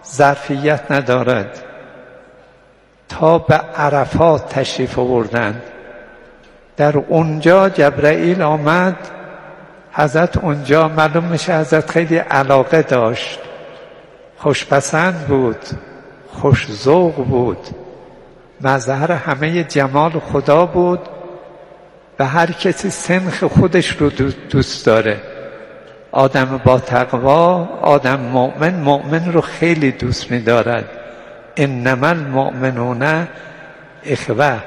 ظرفیت ندارد. تا به عرفات تشریف آوردند، در اونجا جبرائیل آمد. حضرت اونجا معلوم میشه حضرت خیلی علاقه داشت، خوشپسند بود، خوش ذوق بود، مظهر همه جمال خدا بود و هر کسی سنخ خودش رو دوست داره. آدم با تقوا، آدم مؤمن رو خیلی دوست می‌دارد. انما المؤمنون اخوه.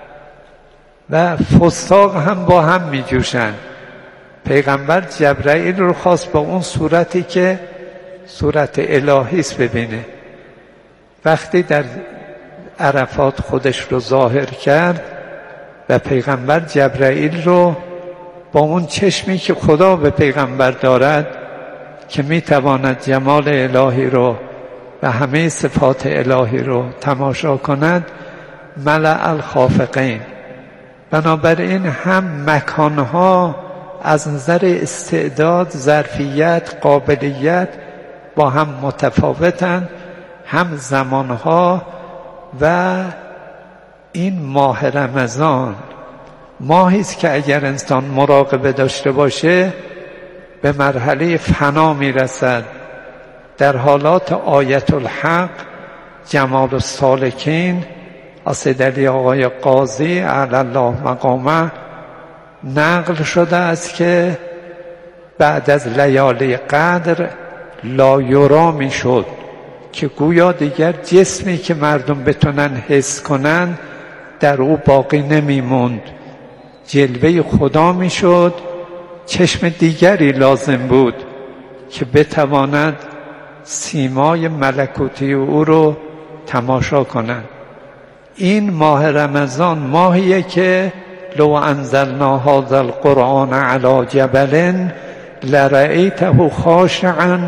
و فساق هم با هم می‌جوشن. پیغمبر جبرائیل رو خواست با اون صورتی که صورت الهی است ببینه. وقتی در عرفات خودش رو ظاهر کرد و پیغمبر جبرائیل رو با اون چشمی که خدا به پیغمبر دارد که میتواند جمال الهی رو و همه صفات الهی رو تماشا کند، ملأ الخافقین. بنابراین هم مکانها از نظر استعداد، ظرفیت، قابلیت با هم متفاوتند، هم زمانها. و این ماه رمضان ماهی است که اگر انسان مراقبه داشته باشه به مرحله فنا میرسد. در حالات آیت الحق، جمال السالکین، سید علی آقای قاضی اعلی الله مقامه نقل شده است که بعد از لیالی قدر لا یرا میشد که گویا دیگر جسمی که مردم بتونن حس کنن در او باقی نمیموند، جلوه خدا میشد. چشم دیگری لازم بود که بتواند سیمای ملکوتی او رو تماشا کنند. این ماه رمضان ماهیه که لو انزلنا هذا القرآن علی جبل لرأیته خاشعا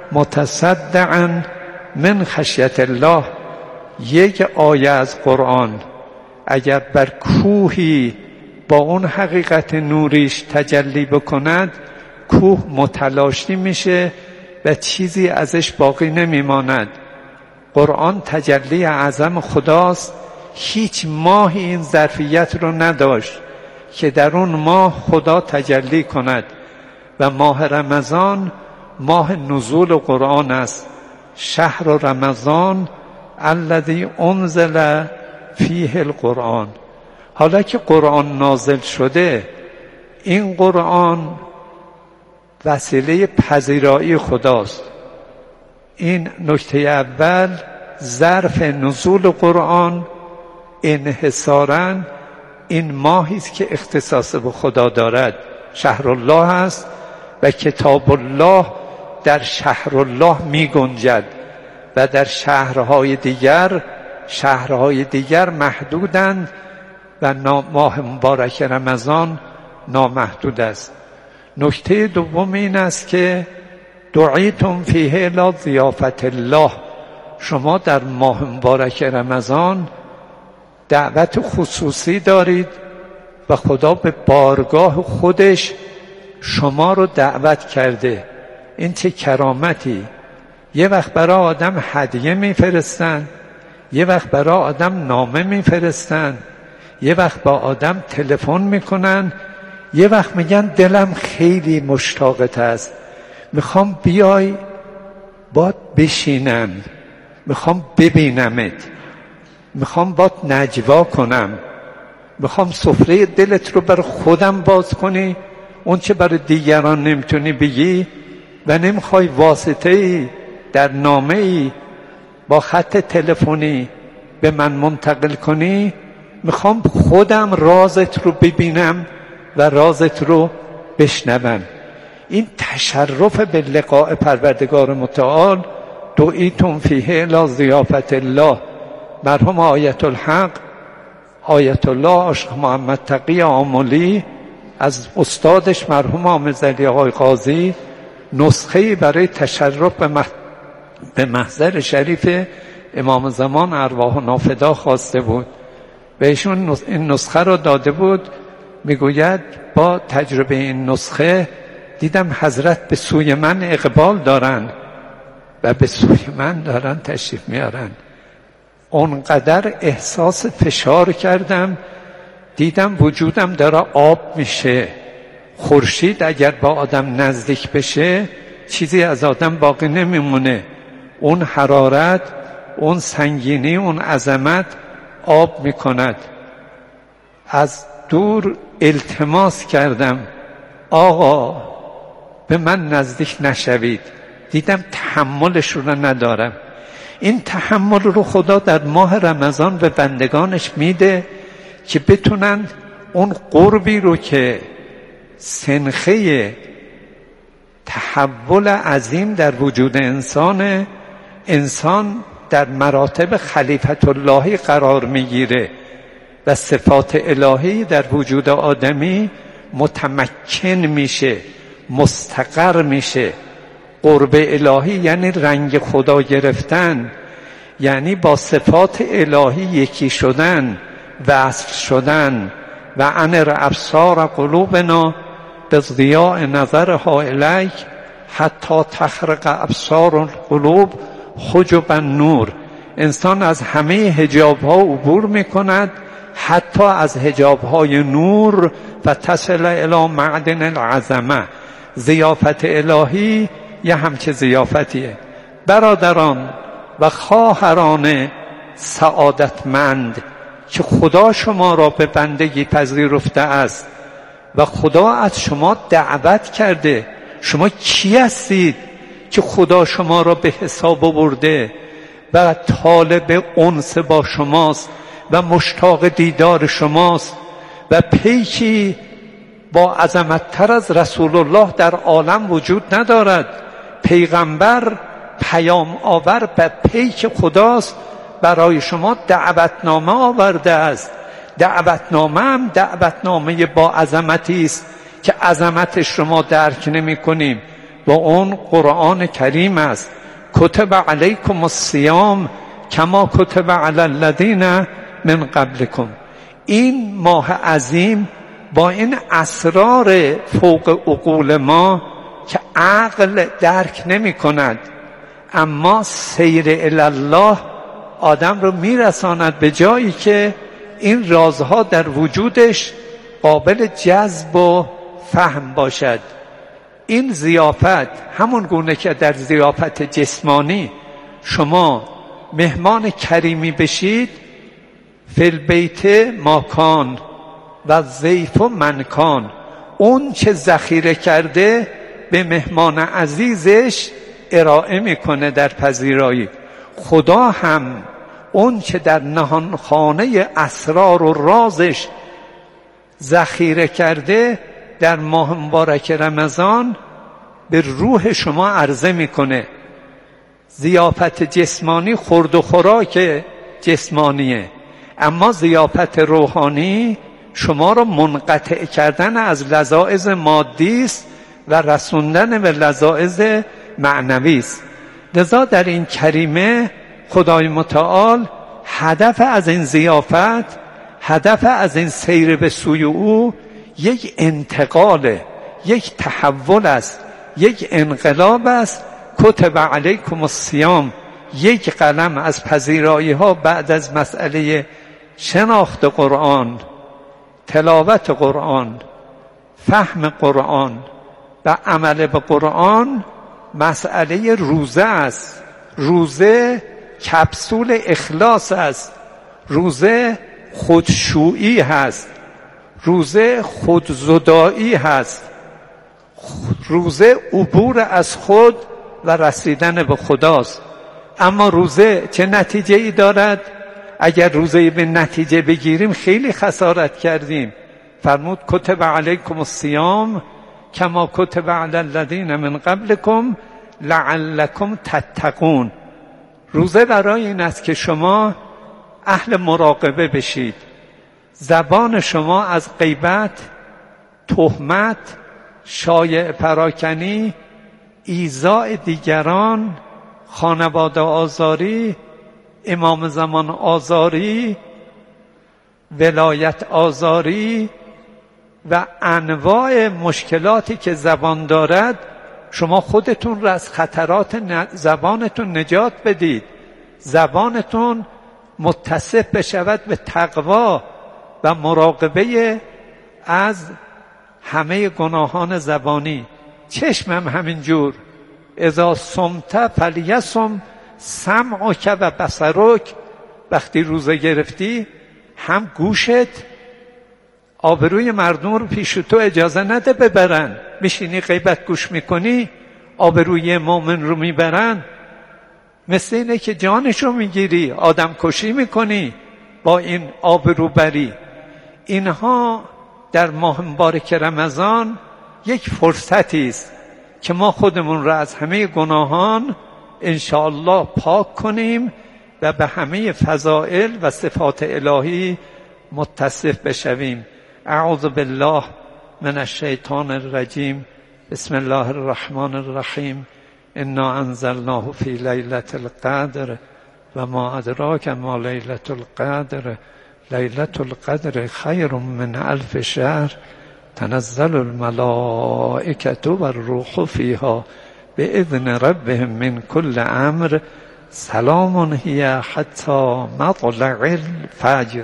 متصدعا من خشیت الله. یک آیه از قرآن اگر بر کوهی با اون حقیقت نوریش تجلی بکند، کوه متلاشی میشه و چیزی ازش باقی نمیماند. قرآن تجلی اعظم خداست. هیچ ماهی این ظرفیت رو نداشت که در اون ماه خدا تجلی کند و ماه رمضان ماه نزول قرآن است. شهر رمضان الذی انزل فیه القرآن. حالا که قرآن نازل شده، این قرآن وسیله پذیرایی خداست. این نکته اول. ظرف نزول قرآن انحصاراً این ماهی است که اختصاص به خدا دارد، شهر الله است و کتاب الله در شهر الله می گنجد و در شهرهای دیگر محدودند و ماه مبارک رمضان نامحدود است. نکته دوم این است که دعیتم فیه الی ضیافت الله. شما در ماه مبارک رمضان دعوت خصوصی دارید و خدا به بارگاه خودش شما رو دعوت کرده. این چه کرامتی! یه وقت برای آدم هدیه میفرستن، یه وقت برای آدم نامه میفرستن، یه وقت با آدم تلفن میکنن، یه وقت میگن دلم خیلی مشتاقت است، میخوام بیای باد بشینم، میخوام ببینمت، میخوام باد نجوا کنم، میخوام سفره دلت رو برای خودم باز کنی، اون چه برای دیگران نمیتونی بگی و نمیخوای واسطه‌ای در نامه‌ای با خط تلفنی به من منتقل کنی. میخوام خودم رازت رو ببینم و رازت رو بشنوم. این تشرف به لقاء پروردگار متعال. دعیتم فیه الی ضیافت الله. مرحوم آیت الحق آیت الله عاشق محمد تقی آملی از استادش مرحوم حامد علی آقای قاضی نسخه‌ای برای تشرف به محضر شریف امام زمان ارواح نافدا خواسته بود و ایشون این نسخه رو داده بود. میگوید با تجربه این نسخه دیدم حضرت به سوی من اقبال دارن و به سوی من دارن تشریف میارن. اونقدر احساس فشار کردم، دیدم وجودم داره آب میشه. خورشید اگر با آدم نزدیک بشه چیزی از آدم باقی نمیمونه. اون حرارت، اون سنگینی، اون عظمت آب میکند. از دور التماس کردم آقا به من نزدیک نشوید. دیدم تحملش رو ندارم. این تحمل رو خدا در ماه رمضان به بندگانش میده که بتونن اون قربی رو که سنخه تحول عظیم در وجود انسان در مراتب خلیفت اللهی قرار میگیره و صفات الهی در وجود آدمی متمکن میشه، مستقر میشه. قرب الهی یعنی رنگ خدا گرفتن، یعنی با صفات الهی یکی شدن، وصل شدن. و انر ابصار قلوبنا بضیاء نظرها الیک حتی تخرق ابصار القلوب حجب النور. انسان از همه حجاب‌ها عبور می‌کند، حتی از حجاب‌های نور، و تصل الی معدن العظمه. ضیافت الهی یه همچه ضیافتیه. برادران و خواهران سعادتمند که خدا شما را به بندگی پذیرفته است و خدا از شما دعوت کرده. شما کی هستید که خدا شما را به حساب آورده و طالب انس با شماست و مشتاق دیدار شماست و پیکی با عظمت‌تر از رسول الله در عالم وجود ندارد. پیغمبر پیام آور به پیک خداست، برای شما دعوتنامه آورده است. دعوتنامه هم دعوتنامه با عظمتی است که عظمتش رو ما درک نمی کنیم. و اون قرآن کریم است. کتب علیکم الصیام کما کتب علی الذین من قبلکم. این ماه عظیم با این اسرار فوق عقول ما که عقل درک نمی کند، اما سیر الله آدم رو میرساند به جایی که این رازها در وجودش قابل جذب و فهم باشد. این ضیافت همون گونه که در ضیافت جسمانی شما مهمان کریمی بشید، فی البیت ماکان و ضیف منکان، اون چه ذخیره کرده به مهمان عزیزش ارائه میکنه در پذیرایی. خدا هم اون چه در نهانخانه اسرار و رازش ذخیره کرده در ماه مبارک رمضان به روح شما عرضه میکنه. ضیافت جسمانی خورد و خوراک جسمانیه، اما ضیافت روحانی شما رو منقطع کردن از لذائذ مادی است و رسوندن به لذائذ معنوی است. لذا در این کریمه خدای متعال هدف از این ضیافت، هدف از این سیر به سوی او یک انتقاله، یک تحول است، یک انقلاب است. کتب علیکم الصیام، یک قلم از پذیرایی ها بعد از مسئله شناخت قرآن، تلاوت قرآن، فهم قرآن و عمل به قرآن، مسئله روزه است. روزه کپسول اخلاص است. روزه خودشویی هست. روزه خودزدایی هست. روزه عبور از خود و رسیدن به خداست. اما روزه چه نتیجه ای دارد؟ اگر روزه به نتیجه بگیریم خیلی خسارت کردیم. فرمود کتب علیکم الصیام کما کتب علی الذین من قبلکم لعلکم تتقون. روزه برای این است که شما اهل مراقبه بشید. زبان شما از غیبت، تهمت، شایعه پراکنی، ایذاء دیگران، خانواده آزاری، امام زمان آزاری، ولایت آزاری و انواع مشکلاتی که زبان دارد شما خودتون را از خطرات زبانتون نجات بدید، زبانتون متصف بشود به تقوا و مراقبه از همه گناهان زبانی. چشمم همینجور، اذا صمت فلیصم سمعک و بصرک، وقتی روزه گرفتی هم گوشت آبروی مردم رو پیش تو اجازه نده ببرن. میشینی غیبت گوش میکنی آبروی مؤمن رو میبرن. مثل اینه که جانشو میگیری، آدم کشی میکنی با این آبرو بری. اینها در ماه مبارک رمضان یک فرصتی است که ما خودمون را از همه گناهان انشاءالله پاک کنیم و به همه فضائل و صفات الهی متصف بشویم. اعوذ بالله من الشیطان الرجیم. بسم الله الرحمن الرحیم. انا انزلناه فی لیلة القدر و ما ادراک ما لیلة القدر. لیلة القدر خیر من 1000 شهر تنزل الملائکة و الروح فیها باذن ربهم من كل امر سلام هی حتی مطلع الفجر.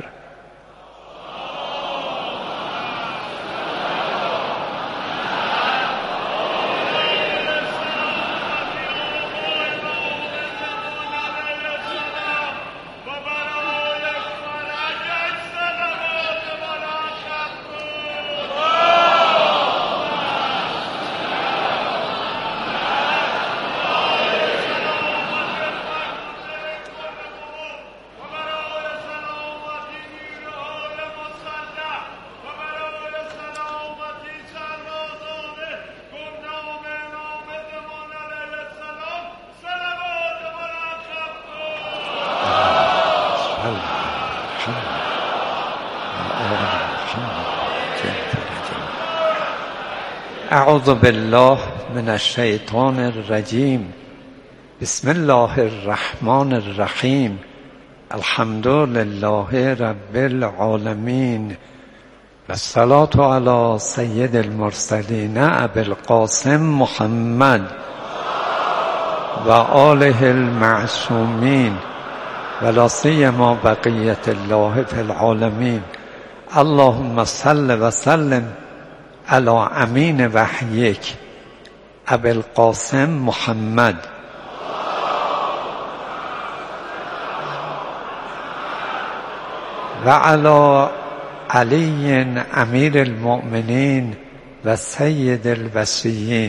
اعوذ بالله من الشیطان الرجیم. بسم الله الرحمن الرحیم. الحمد لله رب العالمین و الصلاة علی سید المرسلین ابی القاسم محمد و آله المعصومین و لا سیما بقیة الله فی العالمین. اللهم صل و سلم علی امین وحیک ابی القاسم محمد و علی علی امیر المؤمنین و سید الوصیین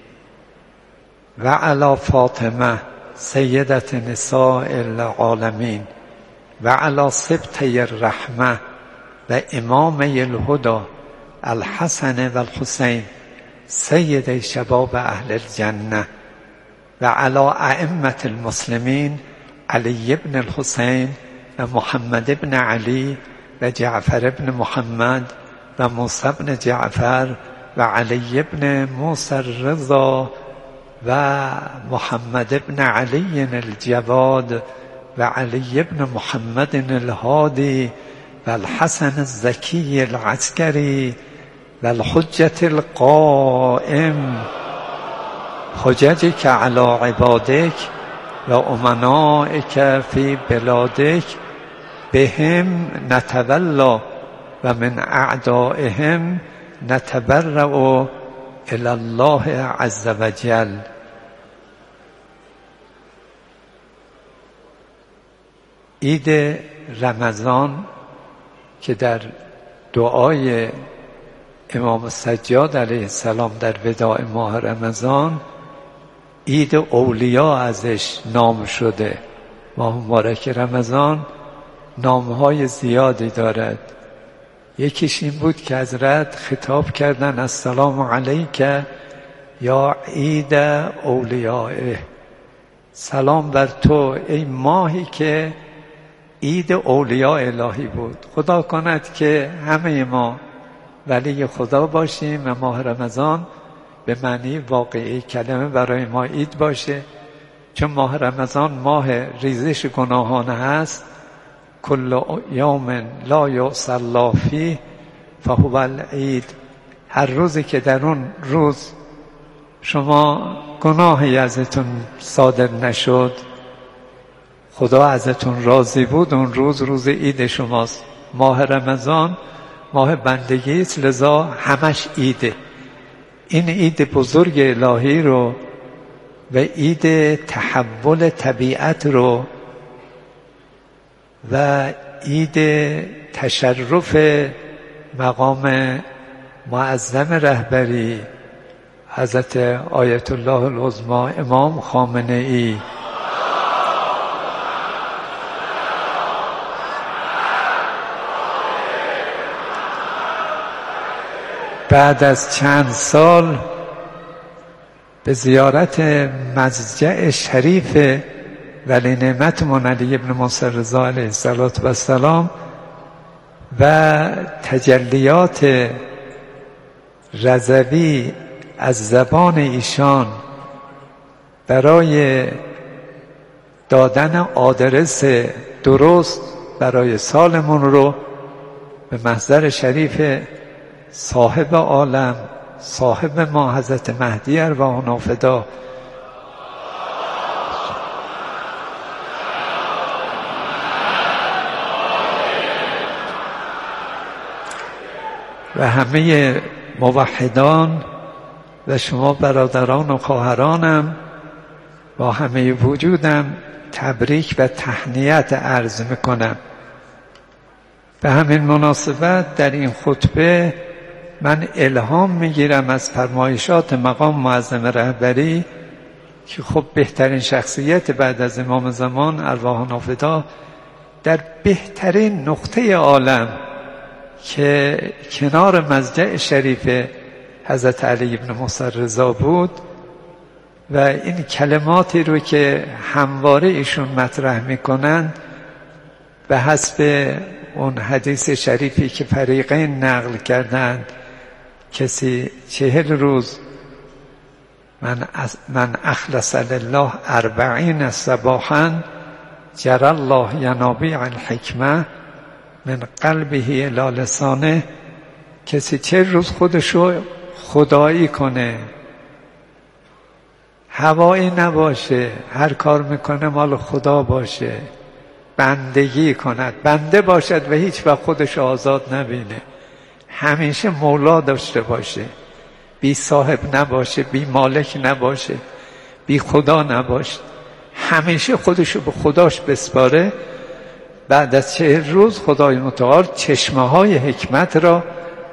و علی فاطمه سیدة نساء العالمین و علی سبطی الرحمه و امامی الهدى الحسن و الحسین سید شباب اهل الجنه و علی ائمة المسلمین علی ابن الحسین و محمد ابن علی و جعفر ابن محمد و موسی ابن جعفر و علی ابن موسی الرضا و محمد ابن علی الجواد و علی ابن محمد الهادی و الحسن الزکی العسکری و الحجة القائم حججك على عبادك و امنائك في بلادك بهم نتولى و من اعدائهم نتبرأ الی الله عز وجل. عید رمضان که در دعای امام سجاد علیه السلام در وداع ماه رمضان عید اولیا ازش نام شده. ماه مبارک رمضان نامهای زیادی دارد. یکیش این بود که حضرت خطاب کردن السلام علیک یا عید اولیائه، سلام بر تو ای ماهی که عید اولیاء الهی بود. خدا کند که همه ما ولی خدا باشیم و ماه رمضان به معنی واقعی کلمه برای ما عید باشه، چون ماه رمضان ماه ریزش گناهان هست. کل یوم لا یعصی الله فیه فهو العید. هر روزی که در اون روز شما گناهی ازتون صادر نشد، خدا ازتون راضی بود، اون روز عید شماست. ماه رمضان ماه بندگی است، لذا همش عیده. این عید بزرگ الهی رو و عید تحول طبیعت رو و عید تشرف مقام معظم رهبری حضرت آیت الله العظما امام خامنه ای بعد از چند سال به زیارت مضجع شریف ولی نعمتمون علی ابن موسی رضا علیه السلام و تجلیات رضوی از زبان ایشان برای دادن آدرس درست برای سالمون رو به محضر شریف صاحب عالم، صاحب ما حضرت مهدی ارواحنا فدا و همه موحدان و شما برادران و خواهرانم با همه وجودم تبریک و تهنیت عرض میکنم. به همین مناسبت در این خطبه من الهام میگیرم از فرمایشات مقام معظم رهبری که خب بهترین شخصیت بعد از امام زمان ارواحنا فدا در بهترین نقطه عالم که کنار مضجع شریف حضرت علی ابن موسی رضا بود و این کلماتی رو که همواره ایشون مطرح میکنند به حسب اون حدیث شریفی که فریقین نقل کردند، کسی 40 روز من اخلص لله 40 صباحا جرى الله ینابیع الحکمه من قلبه الی لسانه، کسی 40 روز خودشو خدایی کنه، هوایی نباشه، هر کار میکنه مال خدا باشه، بندگی کند، بنده باشد و هیچ وقت خودش آزاد نبینه، همیشه مولا داشته باشه، بی صاحب نباشه، بی مالک نباشه، بی خدا نباشه، همیشه خودشو به خداش بسپاره. بعد از 40 روز خدای متعال چشمه های حکمت را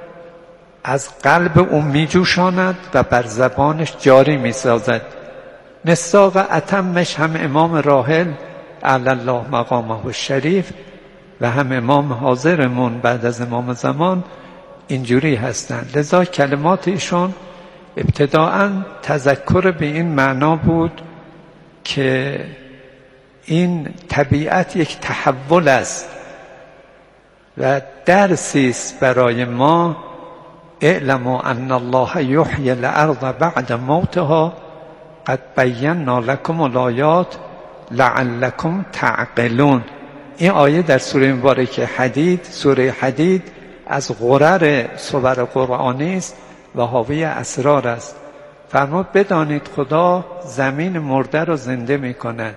از قلب اون میجوشاند و بر زبانش جاری میسازد. مصداق اتمش هم امام راحل اعلی الله مقامه الشریف و هم امام حاضرمون بعد از امام زمان اینجوری هستند. لذا کلمات ایشون ابتداعاً تذکر به این معنا بود که این طبیعت یک تحول است و درسی است برای ما. اعلموا ان الله یحیی الارض بعد موتها قد بینا لکم الآیات لعلکم تعقلون. این آیه در سوره مبارکه حدید، سوره حدید از غرر سور قرآنی است و حاوی اسرار است. فرمود بدانید خدا زمین مرده را زنده می کند.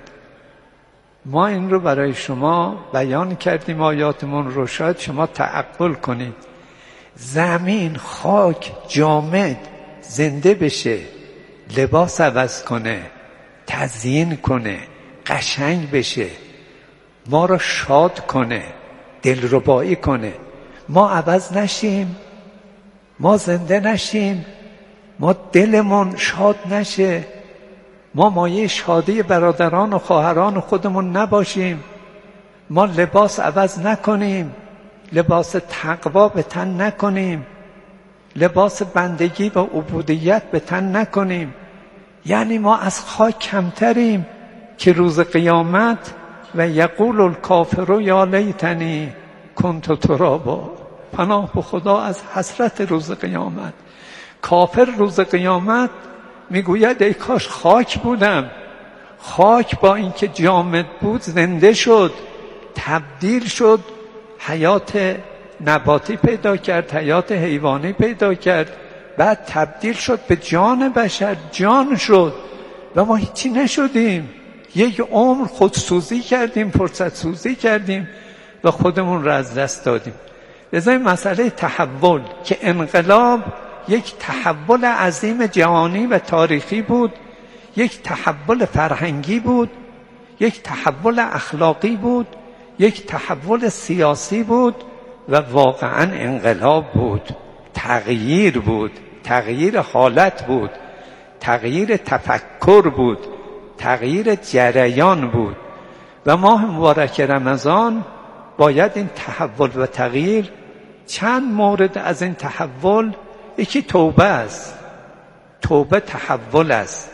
ما این رو برای شما بیان کردیم، آیاتمون رو، شاید شما تعقل کنید. زمین، خاک، جامد زنده بشه، لباس عوض کنه، تزیین کنه، قشنگ بشه، ما را شاد کنه، دلربایی کنه، ما عوض نشیم، ما زنده نشیم، ما دلمون شاد نشه، ما مایه شادی برادران و خواهران خودمون نباشیم، ما لباس عوض نکنیم، لباس تقوا به تن نکنیم، لباس بندگی و عبودیت به تن نکنیم، یعنی ما از خاک کمتریم که روز قیامت و یقول الکافر یا لیتنی کنت ترابا. پناه به خدا از حسرت روز قیامت. کافر روز قیامت میگوید ای کاش خاک بودم. خاک با اینکه جامد بود زنده شد، تبدیل شد، حیات نباتی پیدا کرد، حیات حیوانی پیدا کرد، بعد تبدیل شد به جان بشر، جان شد و ما هیچی نشدیم. یک عمر خودسوزی کردیم، فرصت سوزی کردیم و خودمون را از دست دادیم. لذا این مسئله تحول که انقلاب یک تحول عظیم جهانی و تاریخی بود، یک تحول فرهنگی بود، یک تحول اخلاقی بود، یک تحول سیاسی بود و واقعا انقلاب بود، تغییر بود، تغییر حالت بود، تغییر تفکر بود، تغییر جریان بود. و ماه مبارک رمضان باید این تحول و تغییر، چند مورد از این تحول، یکی توبه است، توبه تحول است.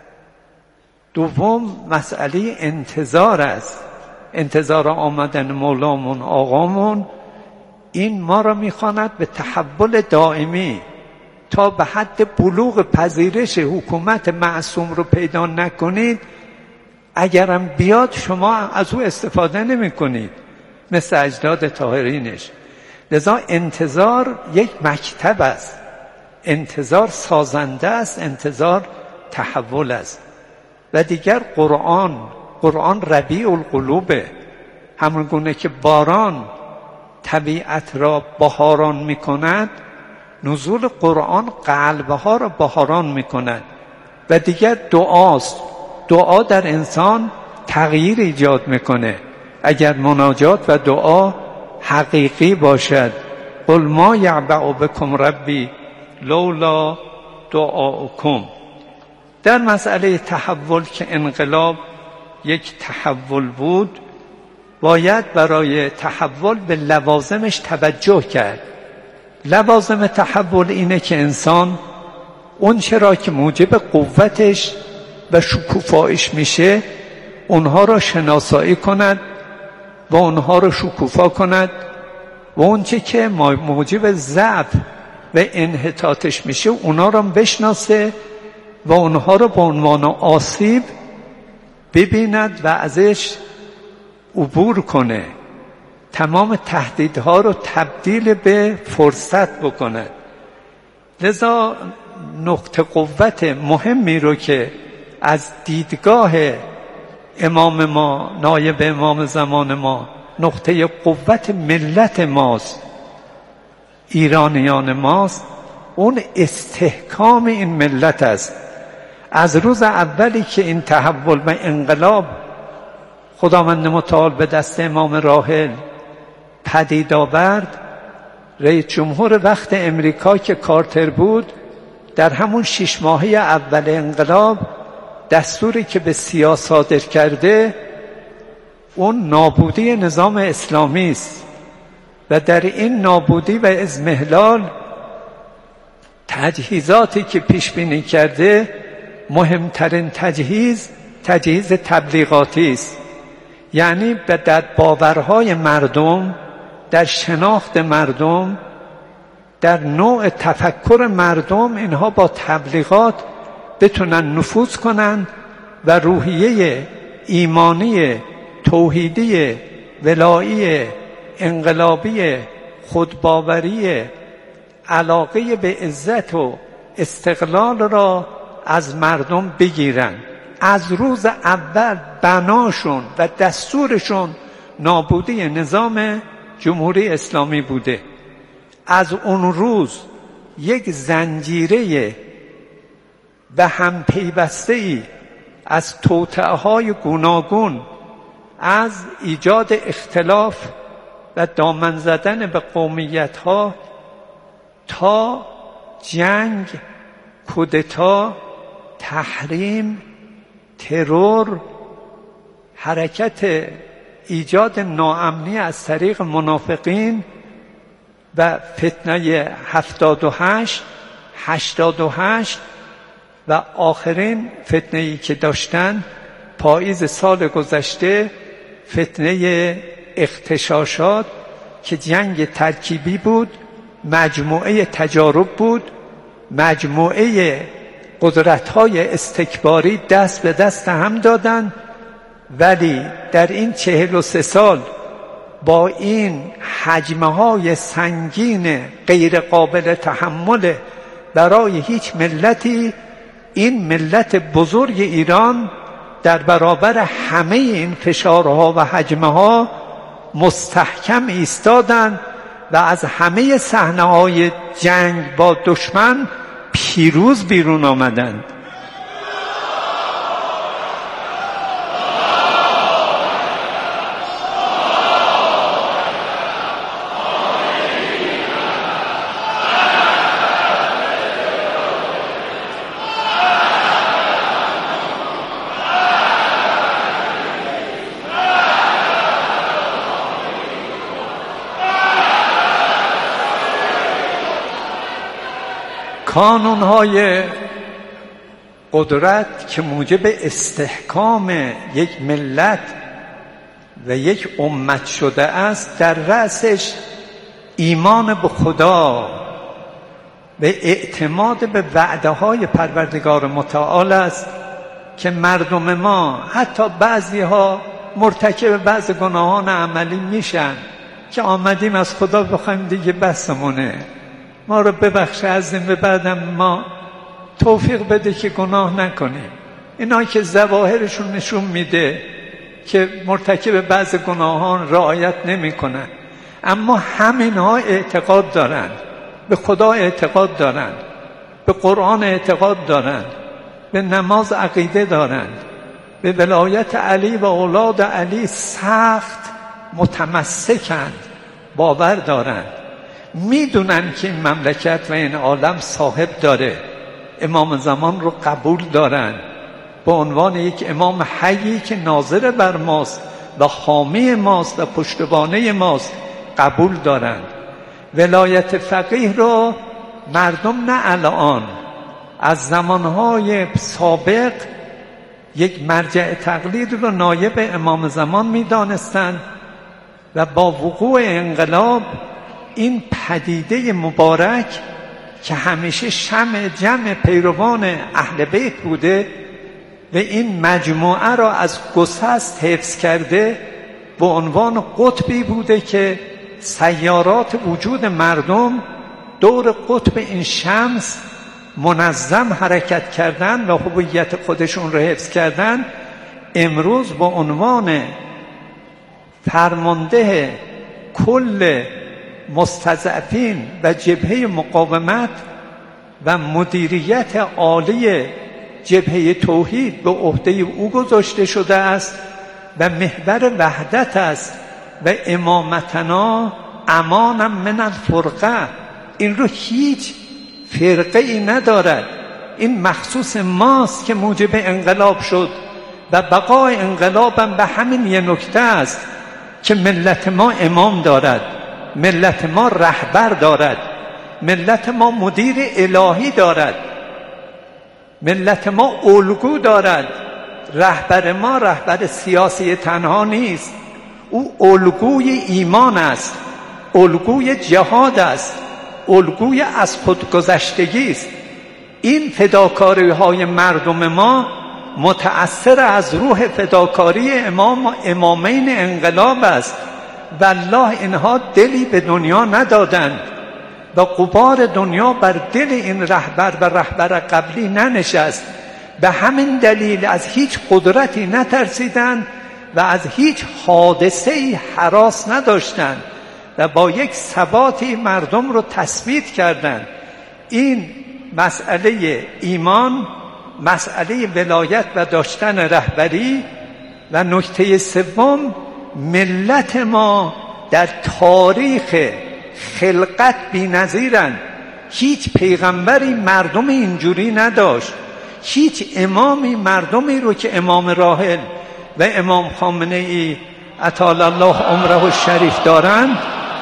دوم مسئله انتظار است، انتظار آمدن مولامون آقامون. این ما را میخواند به تحول دائمی. تا به حد بلوغ پذیرش حکومت معصوم رو پیدا نکنید، اگرم بیاد شما از او استفاده نمی کنید مثل اجداد طاهرینش. لذا انتظار یک مکتب است، انتظار سازنده است، انتظار تحول است. و دیگر قرآن ربیع القلوبه. همون گونه که باران طبیعت را بهاران می کند، نزول قرآن قلبها را بهاران می کند. و دیگر دعاست، دعا در انسان تغییر ایجاد میکنه. اگر مناجات و دعا حقیقی باشد، قل ما یعبأ بکم ربی لولا دعاؤکم. در مسئله تحول که انقلاب یک تحول بود، باید برای تحول به لوازمش توجه کرد. لوازم تحول اینه که انسان اون چرا که موجب قوتش و شکوفایش میشه، اونها را شناسایی کند و اونها را شکوفا کند، و اون چه که موجب ضعف و انحطاطش میشه اونها را بشناسه و اونها را به عنوان آسیب ببیند و ازش عبور کنه. تمام تهدیدها رو تبدیل به فرصت بکند. لذا نقطه قوت مهمی رو که از دیدگاه امام ما، نایب امام زمان ما، نقطه قوت ملت ماست، ایرانیان ماست، اون استحکام این ملت است. از روز اولی که این تحول و انقلاب خداوند متعال به دست امام راحل پدید آورد، رئیس جمهور وقت امریکا که کارتر بود، در همون 6 ماهه اول انقلاب دستوری که به سیاه صادر کرده اون نابودی نظام اسلامی است. و در این نابودی و اضمحلال تجهیزاتی که پیش بینی کرده، مهمترین تجهیز تبلیغاتی است. یعنی در باورهای مردم، در شناخت مردم، در نوع تفکر مردم، اینها با تبلیغات بتونن نفوذ کنن و روحیه ایمانی، توحیدی، ولایی، انقلابی، خودباوری، علاقه به عزت و استقلال را از مردم بگیرن. از روز اول بناشون و دستورشون نابودی نظام جمهوری اسلامی بوده. از اون روز یک زنجیره به هم پیوسته‌ای از توطئه‌های گوناگون، از ایجاد اختلاف و دامن زدن به قومیت‌ها تا جنگ، کودتا، تحریم، ترور، حرکت ایجاد ناامنی از طریق منافقین و فتنه 78 و آخرین فتنه‌ای که داشتن پاییز سال گذشته، فتنه اغتشاشات که جنگ ترکیبی بود، مجموعه تجارب بود، مجموعه قدرت‌های استکباری دست به دست هم دادن. ولی در این 43 سال با این حجم‌های سنگین غیر قابل تحمل برای هیچ ملتی این ملت بزرگ ایران در برابر همه این فشارها و هجمه‌ها مستحکم ایستادند و از همه صحنه‌های جنگ با دشمن پیروز بیرون آمدند. کانون‌های قدرت که موجب استحکام یک ملت و یک امت شده است، در رأسش ایمان به خدا و اعتماد به وعده‌های پروردگار متعال است که مردم ما، حتی بعضی‌ها مرتکب بعض گناهان عملی میشن که آمدیم از خدا بخوایم دیگه بسمونه، ما رو ببخشه، از این به بعدم ما توفیق بده که گناه نکنیم. اینا که ظواهرشون نشون میده که مرتکب بعض گناهان رعایت نمی کنن، اما همینها اعتقاد دارن، به خدا اعتقاد دارن، به قرآن اعتقاد دارن، به نماز عقیده دارن، به ولایت علی و اولاد علی سخت متمسکند، باور دارند، میدونن که این مملکت و این عالم صاحب داره، امام زمان رو قبول دارن به عنوان یک امام حیی که ناظر بر ماست و حامی ماست و پشتوانه ماست قبول دارن. ولایت فقیه رو مردم نه الان، از زمانهای سابق یک مرجع تقلید رو نایب امام زمان میدانستند و با وقوع انقلاب این پدیده مبارک که همیشه شمع جمع پیروان اهل بیت بوده و این مجموعه را از گسست حفظ کرده، به عنوان قطبی بوده که سیارات وجود مردم دور قطب این شمس منظم حرکت کردن و هویت خودشون را حفظ کردن، امروز به عنوان فرمانده کل مستضعفین و جبهه مقاومت و مدیریت عالی جبهه توحید به عهده او گذاشته شده است و محور وحدت است و امامتنا امانا من الفرقه. این رو هیچ فرقه ای ندارد، این مخصوص ماست که موجب انقلاب شد و بقای انقلابم به همین یه نکته است که ملت ما امام دارد، ملت ما رهبر دارد، ملت ما مدیر الهی دارد، ملت ما الگو دارد. رهبر ما رهبر سیاسی تنها نیست، او الگوی ایمان است، الگوی جهاد است، الگوی از خودگذشتگی است. این فداکاری های مردم ما متأثر از روح فداکاری امامین انقلاب است. والله اینها دلی به دنیا ندادند و غبار دنیا بر دل این رهبر و رهبر قبلی ننشست. به همین دلیل از هیچ قدرتی نترسیدند و از هیچ حادثه‌ای هراس نداشتند و با یک ثباتی مردم رو تثبیت کردند. این مسئله ایمان، مسئله ولایت و داشتن رهبری. و نکته سوم، ملت ما در تاریخ خلقت بی‌نظیرند. هیچ پیغمبری مردم اینجوری نداشت، هیچ امامی مردمی رو که امام راحل و امام خامنه ای اطال الله عمره الشریف دارند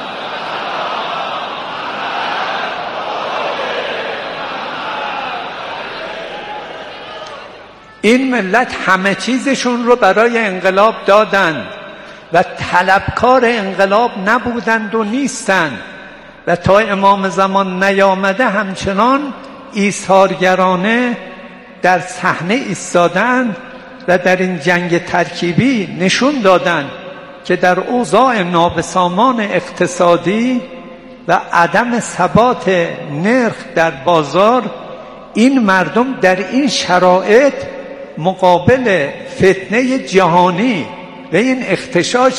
این ملت همه چیزشون رو برای انقلاب دادند و طلبکار انقلاب نبودند و نیستند و تا امام زمان نیامده همچنان ایثارگرانه در صحنه ایستادند و در این جنگ ترکیبی نشون دادند که در اوضاع نابسامان اقتصادی و عدم ثبات نرخ در بازار، این مردم در این شرایط مقابل فتنه جهانی و این اغتشاش